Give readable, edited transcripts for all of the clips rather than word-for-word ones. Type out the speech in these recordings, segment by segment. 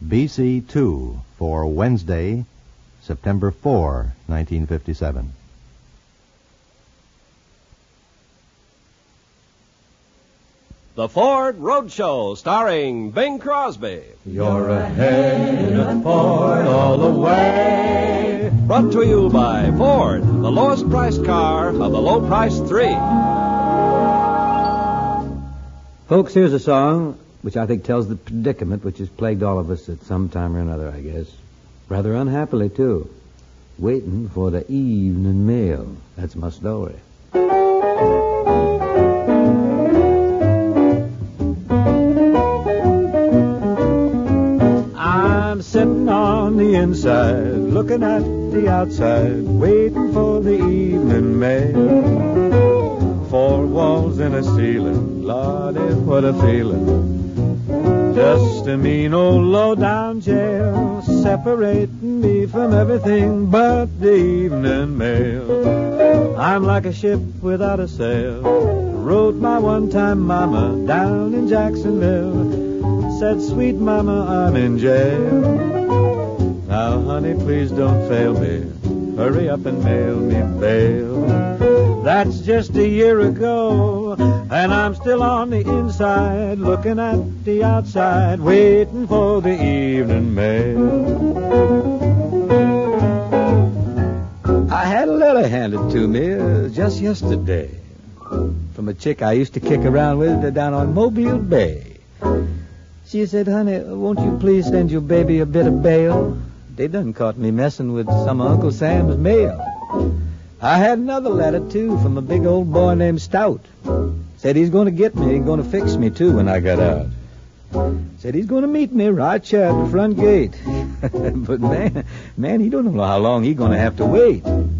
BC2 for Wednesday, September 4, 1957. The Ford Roadshow, starring Bing Crosby. You're ahead of Ford all the way. Brought to you by Ford, the lowest priced car of the low price 3. Folks, here's a song which I think tells the predicament which has plagued all of us at some time or another, I guess. Rather unhappily, too. Waiting for the evening mail. That's my story. I'm sitting on the inside, looking at the outside, waiting for the evening mail. 4 walls and a ceiling, Lordy, what a feeling. Just a mean old low-down jail, separating me from everything but the evening mail. I'm like a ship without a sail, wrote my one-time mama down in Jacksonville. Said, sweet mama, I'm in jail. Now, honey, please don't fail me. Hurry up and mail me bail. That's just a year ago, and I'm still on the inside, looking at the outside, waiting for the evening mail. I had a letter handed to me just yesterday from a chick I used to kick around with down on Mobile Bay. She said, honey, won't you please send your baby a bit of bail? They done caught me messing with some of Uncle Sam's mail. I had another letter, too, from a big old boy named Stout. Said he's going to get me, he's going to fix me, too, when I get out. Said he's going to meet me right here at the front gate. But, man, he don't know how long he's going to have to wait.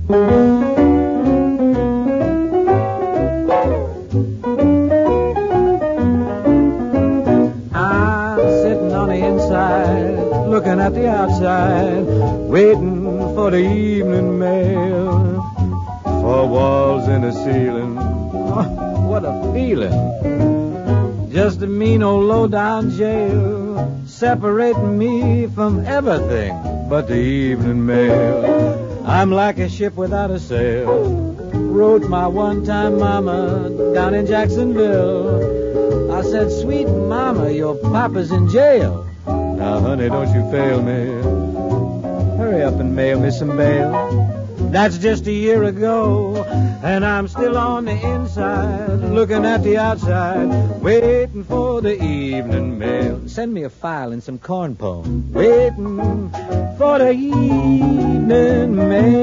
Looking at the outside, waiting for the evening mail. 4 walls in the ceiling, oh, what a feeling. Just a mean old low-down jail, separating me from everything but the evening mail. I'm like a ship without a sail, wrote my one-time mama down in Jacksonville. I said, sweet mama, your papa's in jail. Now, honey, don't you fail me. Hurry up and mail me some bail. That's just a year ago, and I'm still on the inside, looking at the outside, waiting for the evening mail. Send me a file and some corn pone, waiting for the evening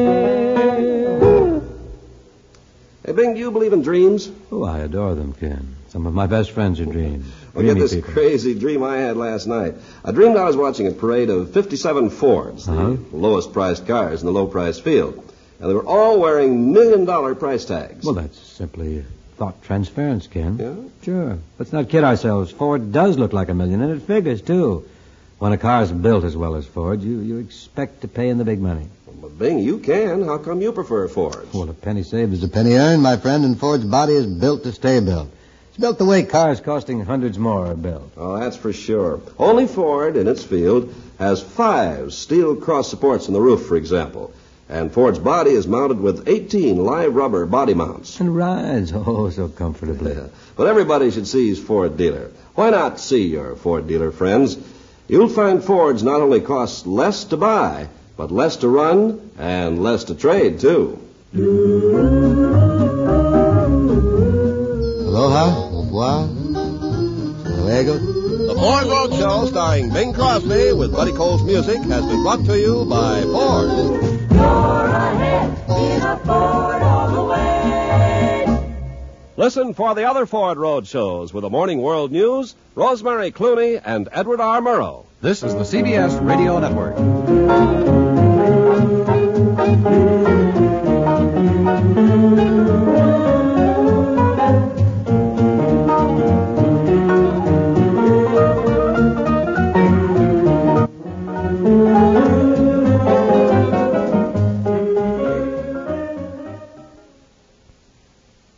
mail. Hey, Bing, do you believe in dreams? Oh, I adore them, Ken. Some of my best friends are dreams. Well, get this crazy dream I had last night. I dreamed I was watching a parade of 57 Fords, the lowest priced cars in the low price field. And they were all wearing $1 million price tags. Well, that's simply thought transference, Ken. Yeah? Sure. Let's not kid ourselves. Ford does look like $1 million, and it figures, too. When a car's built as well as Ford, you expect to pay in the big money. Well, Bing, you can. How come you prefer Fords? Well, a penny saved is a penny earned, my friend, and Ford's body is built to stay built. It's built the way cars costing hundreds more are built. Oh, that's for sure. Only Ford, in its field, has 5 steel cross supports in the roof, for example. And Ford's body is mounted with 18 live rubber body mounts. And rides, oh, so comfortably. Yeah. But everybody should see his Ford dealer. Why not see your Ford dealer, friends? You'll find Fords not only cost less to buy, but less to run and less to trade, too. Aloha, au revoir, luego. The Ford Roadshow, starring Bing Crosby with Buddy Cole's music, has been brought to you by Ford. You're ahead in a Ford all the way. Listen for the other Ford Roadshows with the Morning World News, Rosemary Clooney, and Edward R. Murrow. This is the CBS Radio Network.